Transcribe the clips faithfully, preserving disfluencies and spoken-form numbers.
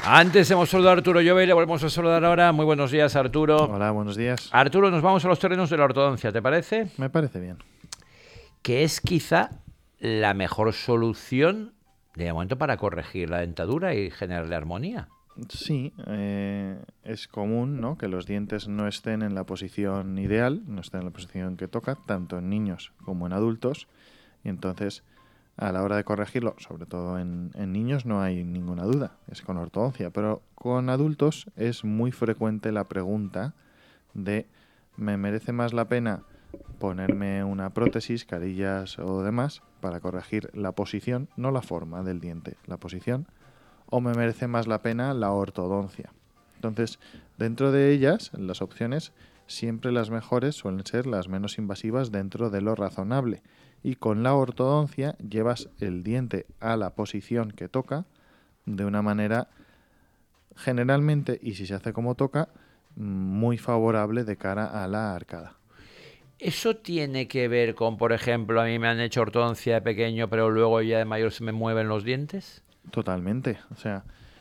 Antes hemos saludado a Arturo Llobet y le volvemos a saludar ahora. Muy buenos días, Arturo. Hola, buenos días. Arturo, nos vamos a los terrenos de la ortodoncia, ¿te parece? Me parece bien. Que es quizá la mejor solución de momento para corregir la dentadura y generarle armonía. Sí, eh, es común, ¿no?, que los dientes no estén en la posición ideal, no estén en la posición que toca, tanto en niños como en adultos, y entonces a la hora de corregirlo, sobre todo en, en niños, no hay ninguna duda, es con ortodoncia, pero con adultos es muy frecuente la pregunta de ¿me merece más la pena ponerme una prótesis, carillas o demás para corregir la posición, no la forma del diente, la posición, o me merece más la pena la ortodoncia? Entonces, dentro de ellas, las opciones, siempre las mejores suelen ser las menos invasivas dentro de lo razonable. Y con la ortodoncia llevas el diente a la posición que toca de una manera generalmente, y si se hace como toca, muy favorable de cara a la arcada. ¿Eso tiene que ver con, por ejemplo, a mí me han hecho ortodoncia de pequeño, pero luego ya de mayor se me mueven los dientes? Totalmente. O sea,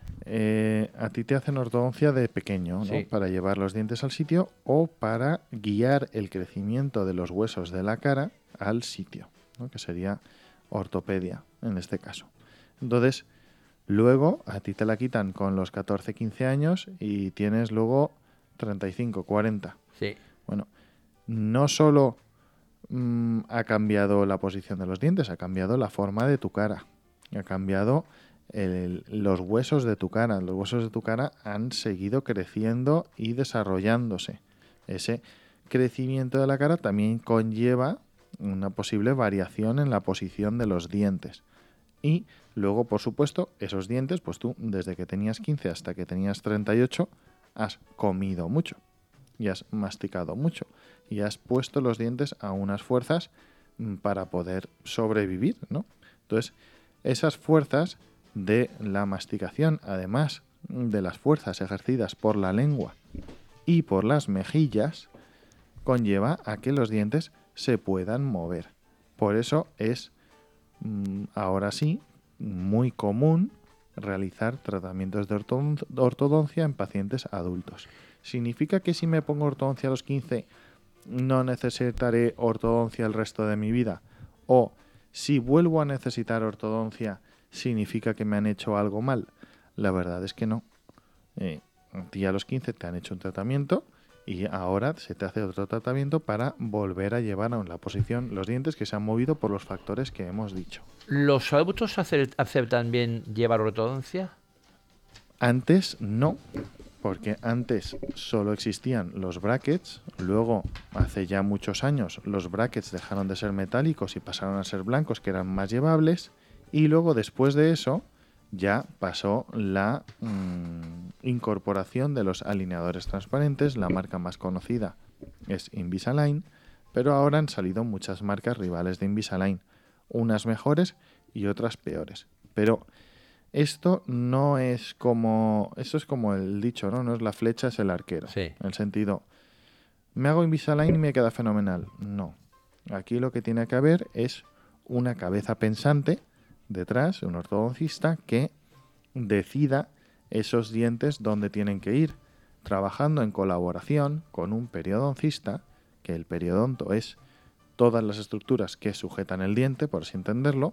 eh, a ti te hacen ortodoncia de pequeño, ¿no?, Sí. para llevar los dientes al sitio o para guiar el crecimiento de los huesos de la cara al sitio, ¿no?, que sería ortopedia en este caso. Entonces, luego a ti te la quitan con los catorce, quince años y tienes luego treinta y cinco, cuarenta. Sí. Bueno, no solo mmm, ha cambiado la posición de los dientes, ha cambiado la forma de tu cara, ha cambiado el, los huesos de tu cara. Los huesos de tu cara han seguido creciendo y desarrollándose. Ese crecimiento de la cara también conlleva una posible variación en la posición de los dientes. Y luego, por supuesto, esos dientes, pues tú, desde que tenías quince hasta que tenías treinta y ocho, has comido mucho y has masticado mucho y has puesto los dientes a unas fuerzas para poder sobrevivir, ¿no? Entonces, esas fuerzas de la masticación, además de las fuerzas ejercidas por la lengua y por las mejillas, conlleva a que los dientes se puedan mover. Por eso es, ahora sí, muy común realizar tratamientos de ortodoncia en pacientes adultos. ¿Significa que si me pongo ortodoncia a los quince no necesitaré ortodoncia el resto de mi vida? ¿O si vuelvo a necesitar ortodoncia, significa que me han hecho algo mal? La verdad es que no. Eh, a ti a los quince te han hecho un tratamiento y ahora se te hace otro tratamiento para volver a llevar a la posición los dientes que se han movido por los factores que hemos dicho. ¿Los adultos aceptan bien llevar ortodoncia? Antes no, porque antes solo existían los brackets, luego hace ya muchos años los brackets dejaron de ser metálicos y pasaron a ser blancos, que eran más llevables, y luego después de eso ya pasó la mmm, incorporación de los alineadores transparentes. La marca más conocida es Invisalign, pero ahora han salido muchas marcas rivales de Invisalign, unas mejores y otras peores. Pero esto no es como, esto es como el dicho, ¿no? No es la flecha, es el arquero. Sí. En el sentido, me hago Invisalign y me queda fenomenal. No. Aquí lo que tiene que haber es una cabeza pensante detrás, un ortodoncista que decida esos dientes dónde tienen que ir, trabajando en colaboración con un periodoncista, que el periodonto es todas las estructuras que sujetan el diente, por así entenderlo,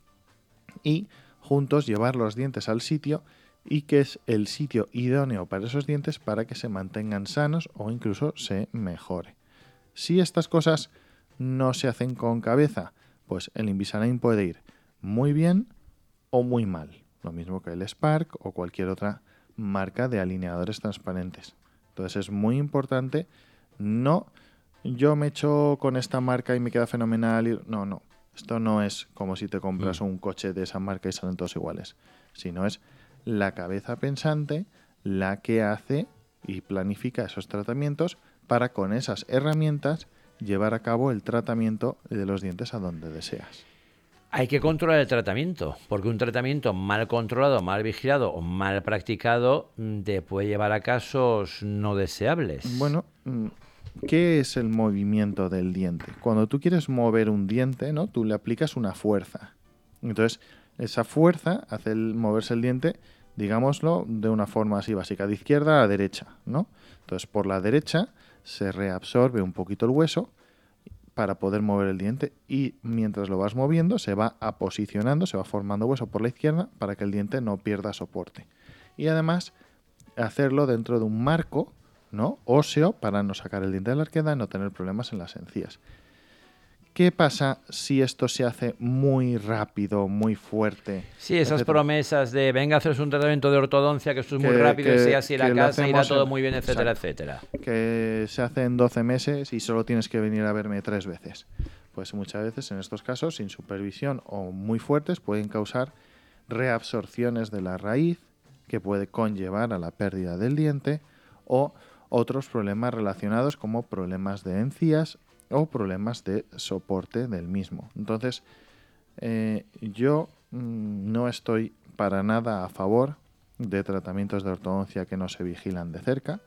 y juntos llevar los dientes al sitio, y que es el sitio idóneo para esos dientes para que se mantengan sanos o incluso se mejore. Si estas cosas no se hacen con cabeza, pues el Invisalign puede ir muy bien o muy mal, lo mismo que el Spark o cualquier otra marca de alineadores transparentes. Entonces es muy importante, no yo me echo con esta marca y me queda fenomenal, y, no, no, esto no es como si te compras mm. un coche de esa marca y salen todos iguales, sino es la cabeza pensante la que hace y planifica esos tratamientos para con esas herramientas llevar a cabo el tratamiento de los dientes a donde deseas. Hay que controlar el tratamiento, porque un tratamiento mal controlado, mal vigilado o mal practicado te puede llevar a casos no deseables. Bueno, ¿qué es el movimiento del diente? Cuando tú quieres mover un diente, ¿no?, tú le aplicas una fuerza. Entonces, esa fuerza hace el moverse el diente digámoslo de una forma así básica, de izquierda a derecha, ¿no? Entonces, por la derecha se reabsorbe un poquito el hueso para poder mover el diente y mientras lo vas moviendo se va aposicionando, se va formando hueso por la izquierda para que el diente no pierda soporte. Y además hacerlo dentro de un marco, ¿no?, óseo para no sacar el diente de la arqueda y no tener problemas en las encías. ¿Qué pasa si esto se hace muy rápido, muy fuerte? Sí, esas etcétera? promesas de venga a haceros un tratamiento de ortodoncia, que esto es muy Que- rápido, que- y si así que la lo casa irá hacemos todo en- muy bien, etcétera, Exacto. etcétera. Que se hace en doce meses y solo tienes que venir a verme tres veces. Pues muchas veces en estos casos, sin supervisión o muy fuertes, pueden causar reabsorciones de la raíz que puede conllevar a la pérdida del diente o otros problemas relacionados como problemas de encías o problemas de soporte del mismo. Entonces, eh, yo mm, no estoy para nada a favor de tratamientos de ortodoncia que no se vigilan de cerca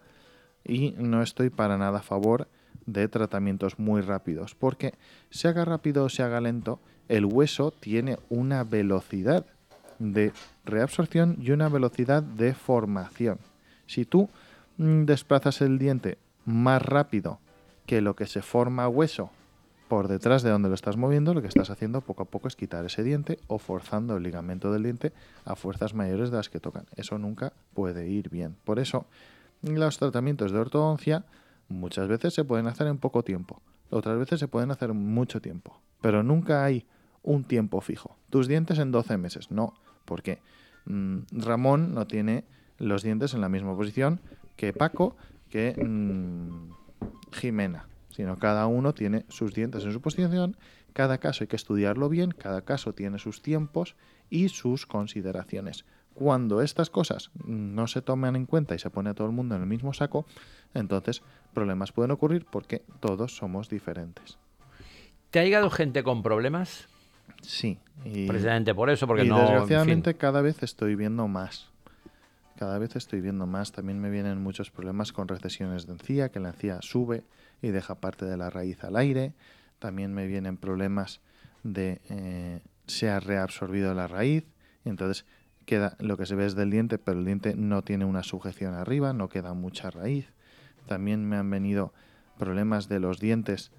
y no estoy para nada a favor de tratamientos muy rápidos, porque se haga rápido o se haga lento, el hueso tiene una velocidad de reabsorción y una velocidad de formación. Si tú mm, desplazas el diente más rápido que lo que se forma hueso por detrás de donde lo estás moviendo, lo que estás haciendo poco a poco es quitar ese diente o forzando el ligamento del diente a fuerzas mayores de las que tocan. Eso nunca puede ir bien. Por eso, los tratamientos de ortodoncia muchas veces se pueden hacer en poco tiempo, otras veces se pueden hacer en mucho tiempo, pero nunca hay un tiempo fijo. Tus dientes en doce meses, no, porque mmm, Ramón no tiene los dientes en la misma posición que Paco, que mmm, Jimena, sino cada uno tiene sus dientes en su posición, cada caso hay que estudiarlo bien, cada caso tiene sus tiempos y sus consideraciones. Cuando estas cosas no se toman en cuenta y se pone a todo el mundo en el mismo saco, entonces problemas pueden ocurrir porque todos somos diferentes. ¿Te ha llegado gente con problemas? Sí. Y, Precisamente por eso, porque y no... desgraciadamente en fin. cada vez estoy viendo más. Cada vez estoy viendo más. También me vienen muchos problemas con recesiones de encía, que la encía sube y deja parte de la raíz al aire. También me vienen problemas de eh, se ha reabsorbido la raíz, y entonces queda lo que se ve es del diente, pero el diente no tiene una sujeción arriba, no queda mucha raíz. También me han venido problemas de los dientes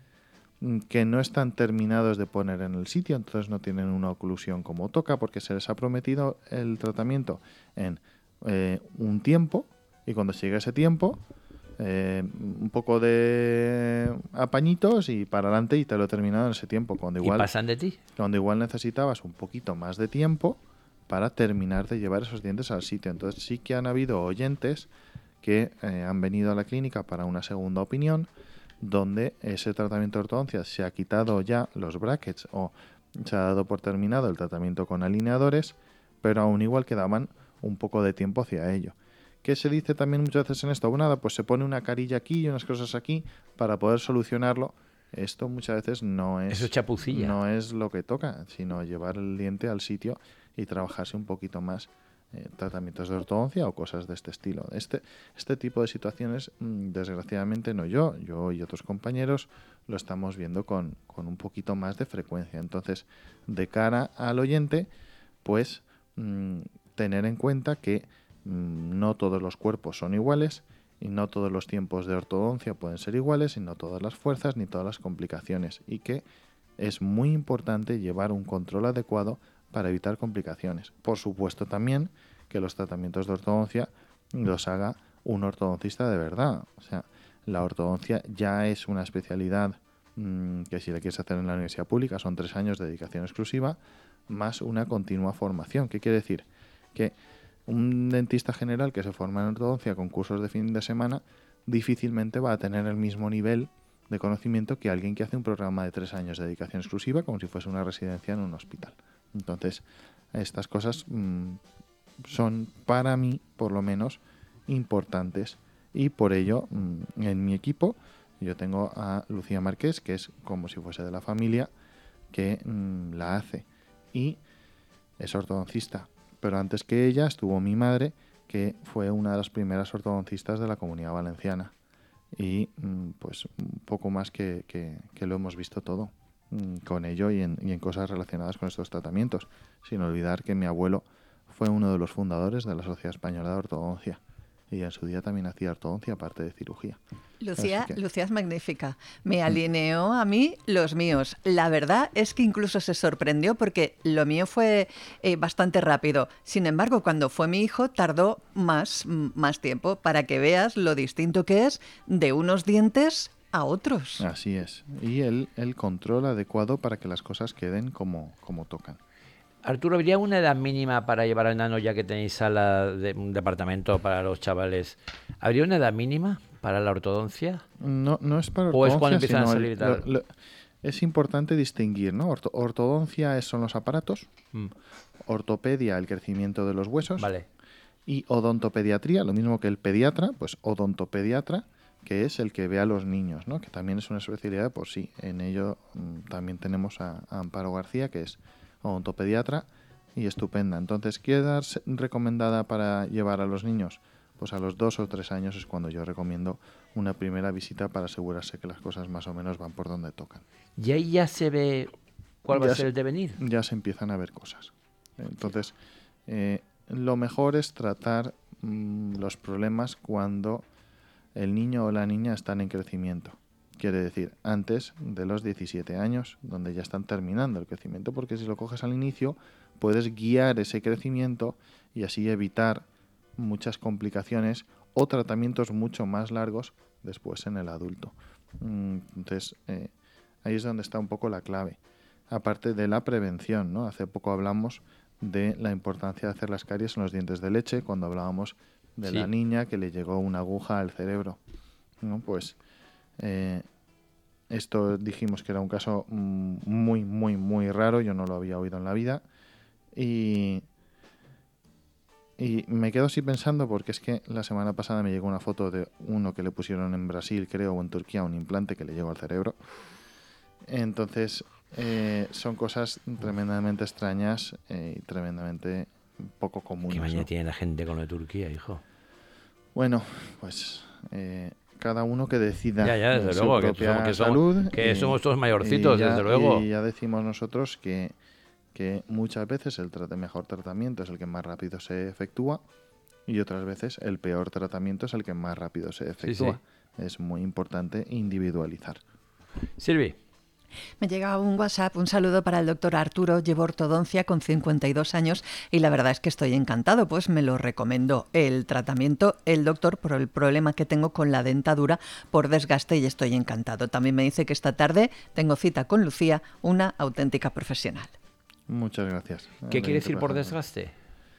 que no están terminados de poner en el sitio, entonces no tienen una oclusión como toca, porque se les ha prometido el tratamiento en eh, un tiempo, y cuando llega ese tiempo, eh, un poco de apañitos y para adelante y te lo he terminado en ese tiempo, cuando igual, ¿Y pasan de ti? cuando igual necesitabas un poquito más de tiempo para terminar de llevar esos dientes al sitio. Entonces sí que han habido oyentes que eh, han venido a la clínica para una segunda opinión, donde ese tratamiento de ortodoncia se ha quitado ya los brackets o se ha dado por terminado el tratamiento con alineadores, pero aún igual quedaban un poco de tiempo hacia ello. ¿Qué se dice también muchas veces en esto? Bueno, nada, pues se pone una carilla aquí y unas cosas aquí para poder solucionarlo. Esto muchas veces no es, Eso es chapucilla. no es lo que toca, sino llevar el diente al sitio y trabajarse un poquito más eh, tratamientos de ortodoncia o cosas de este estilo. Este, este tipo de situaciones, mmm, desgraciadamente no yo, yo y otros compañeros lo estamos viendo con, con un poquito más de frecuencia. Entonces, de cara al oyente, pues mmm, tener en cuenta que mmm, no todos los cuerpos son iguales y no todos los tiempos de ortodoncia pueden ser iguales y no todas las fuerzas ni todas las complicaciones, y que es muy importante llevar un control adecuado para evitar complicaciones. Por supuesto también que los tratamientos de ortodoncia los haga un ortodoncista de verdad. O sea, la ortodoncia ya es una especialidad mmm, que si la quieres hacer en la universidad pública son tres años de dedicación exclusiva más una continua formación. ¿Qué quiere decir? Que un dentista general que se forma en ortodoncia con cursos de fin de semana difícilmente va a tener el mismo nivel de conocimiento que alguien que hace un programa de tres años de dedicación exclusiva como si fuese una residencia en un hospital. Entonces, estas cosas mmm, son para mí, por lo menos, importantes, y por ello, mmm, en mi equipo, yo tengo a Lucía Márquez, que es como si fuese de la familia, que mmm, la hace, y es ortodoncista. Pero antes que ella estuvo mi madre, que fue una de las primeras ortodoncistas de la Comunidad Valenciana. Y mmm, pues un poco más que, que, que lo hemos visto todo con ello y en, y en cosas relacionadas con estos tratamientos, sin olvidar que mi abuelo fue uno de los fundadores de la Sociedad Española de Ortodoncia. Y en su día también hacía ortodoncia, aparte de cirugía. Lucía, que... Lucía es magnífica. Me alineó a mí los míos. La verdad es que incluso se sorprendió porque lo mío fue eh, bastante rápido. Sin embargo, cuando fue mi hijo, tardó más, más tiempo para que veas lo distinto que es de unos dientes a otros. Así es. Y el, el control adecuado para que las cosas queden como, como tocan. Arturo, ¿habría una edad mínima para llevar al nano, ya que tenéis sala de un departamento para los chavales? ¿Habría una edad mínima para la ortodoncia? No, no es para ortodoncia. ¿O es cuando empiezan a salir? El, lo, lo, es importante distinguir, ¿no? Orto, ortodoncia es, son los aparatos, mm. ortopedia, el crecimiento de los huesos, vale. y odontopediatría, lo mismo que el pediatra, pues odontopediatra, que es el que ve a los niños, ¿no? Que también es una especialidad, pues sí, en ello mm, también tenemos a, a Amparo García, que es odontopediatra y estupenda. Entonces, ¿qué edad recomendada para llevar a los niños? Pues a los dos o tres años es cuando yo recomiendo una primera visita para asegurarse que las cosas más o menos van por donde tocan. ¿Y ahí ya se ve cuál ya va a ser se, el devenir? Ya se empiezan a ver cosas. Entonces, eh, lo mejor es tratar mmm, los problemas cuando el niño o la niña están en crecimiento. Quiere decir, antes de los diecisiete años, donde ya están terminando el crecimiento, porque si lo coges al inicio, puedes guiar ese crecimiento y así evitar muchas complicaciones o tratamientos mucho más largos después en el adulto. Entonces, eh, ahí es donde está un poco la clave. Aparte de la prevención, ¿no? Hace poco hablamos de la importancia de hacer las caries en los dientes de leche, cuando hablábamos de sí. la niña que le llegó una aguja al cerebro, ¿no? Pues Eh, esto dijimos que era un caso muy, muy, muy raro. Yo no lo había oído en la vida. Y, y me quedo así pensando porque es que la semana pasada me llegó una foto de uno que le pusieron en Brasil, creo, o en Turquía, un implante que le llegó al cerebro. Entonces, eh, son cosas tremendamente extrañas eh, y tremendamente poco comunes. ¿Qué mañana ¿no? tiene la gente con lo de Turquía, hijo? Bueno, pues... Eh, cada uno que decida ya, ya, desde su luego, propia que somos, que salud. Somos, que y, somos todos mayorcitos, y ya, desde luego. Y ya decimos nosotros que, que muchas veces el tra- mejor tratamiento es el que más rápido se efectúa y otras veces el peor tratamiento es el que más rápido se efectúa. Sí, sí. Es muy importante individualizar. Silvi. Me llega un WhatsApp, un saludo para el doctor Arturo, llevo ortodoncia con cincuenta y dos años y la verdad es que estoy encantado, pues me lo recomendó el tratamiento, el doctor, por el problema que tengo con la dentadura por desgaste y estoy encantado. También me dice que esta tarde tengo cita con Lucía, una auténtica profesional. Muchas gracias. ¿Qué quiere decir por desgaste?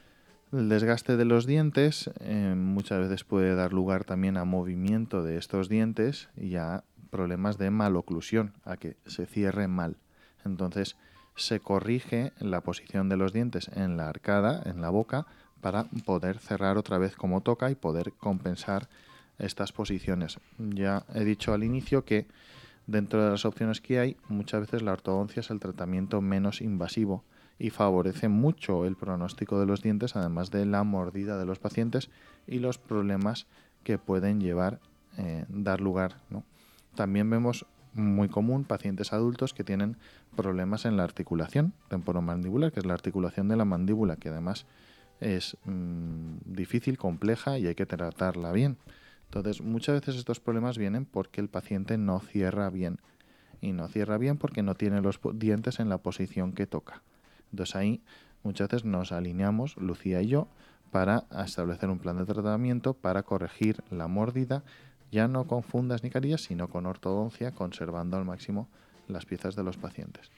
El desgaste de los dientes eh, muchas veces puede dar lugar también a movimiento de estos dientes y a problemas de maloclusión, a que se cierre mal. Entonces se corrige la posición de los dientes en la arcada, en la boca, para poder cerrar otra vez como toca y poder compensar estas posiciones. Ya he dicho al inicio que dentro de las opciones que hay, muchas veces la ortodoncia es el tratamiento menos invasivo y favorece mucho el pronóstico de los dientes, además de la mordida de los pacientes y los problemas que pueden llevar, eh, dar lugar, ¿no? También vemos muy común pacientes adultos que tienen problemas en la articulación temporomandibular, que es la articulación de la mandíbula, que además es mmm, difícil, compleja y hay que tratarla bien. Entonces, muchas veces estos problemas vienen porque el paciente no cierra bien. Y no cierra bien porque no tiene los dientes en la posición que toca. Entonces ahí muchas veces nos alineamos, Lucía y yo, para establecer un plan de tratamiento para corregir la mordida. Ya no con fundas ni carillas, sino con ortodoncia, conservando al máximo las piezas de los pacientes.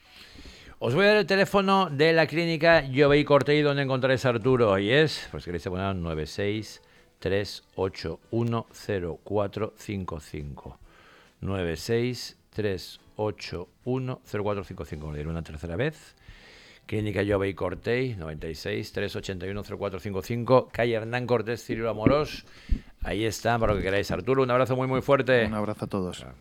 Os voy a dar el teléfono de la clínica Jovey Cortey, donde encontráis a Arturo. Y es, pues queréis poner nueve seis tres ocho uno cero cuatro cinco cinco. nueve seis tres ocho uno cero cuatro cinco cinco. Lo diré una tercera vez. Clínica Jovey Cortey, noventa y seis tres ochenta y uno cero cuatro cinco cinco, calle Hernán Cortés, Cirilo Amorós. Ahí está, para lo que queráis. Arturo, un abrazo muy, muy fuerte. Un abrazo a todos.